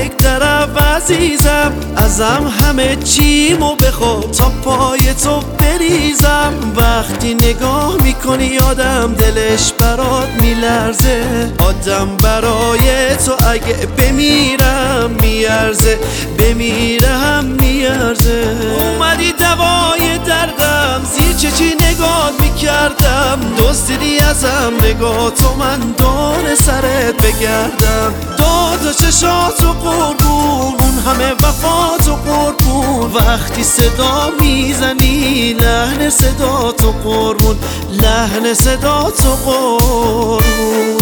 یک طرف عزیزم، ازم همه چیمو بخوا تا پای تو بریزم. وقتی نگاه میکنی آدم دلش برات میلرزه، آدم برای تو اگه بمیرم میارزه، بمیرم میارزه. اومدی دوای دردم، زیر چشی نگاه میکردم، دزدیدی ازم نگاه تو، من دور سرت بگردم. داد چشاتو قربون، اون همه وفاتو قربون، وقتی صدا میزنی لحن صداتو قربون، لحن صداتو قربون.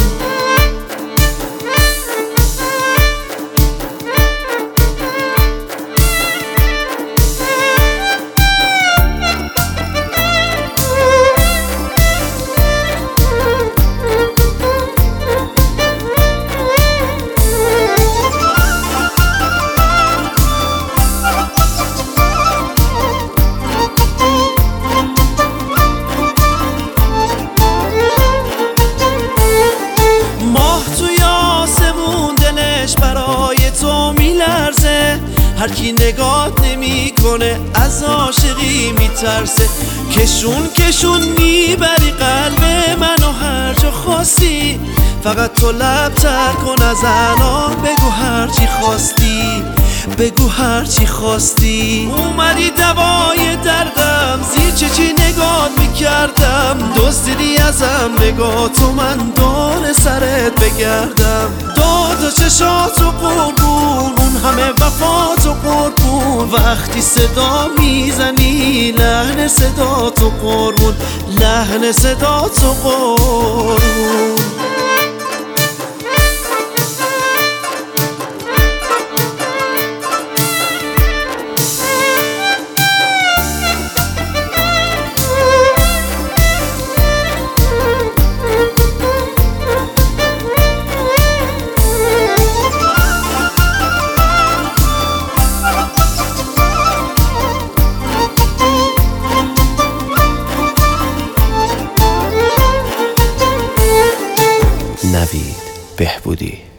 برای تو میلرزه، هر کی نگات نمیکنه از عاشقی میترسه. کشون کشون میبری قلب منو هر جا خواستی، فقط تو لب تر کن از الان، بگو هر چی خواستی، بگو هر چی خواستی. اومدی دوای دردم، زیر چشی نگات میکردم، دزدیدی ازم نگاه تو، من دور سرت بگردم. داد و چشاتو قربون، اون همه وفاتو قربون، وقتی صدا میزنی لحن صداتو قربون، لحن صداتو قربون. نوید بهبودی.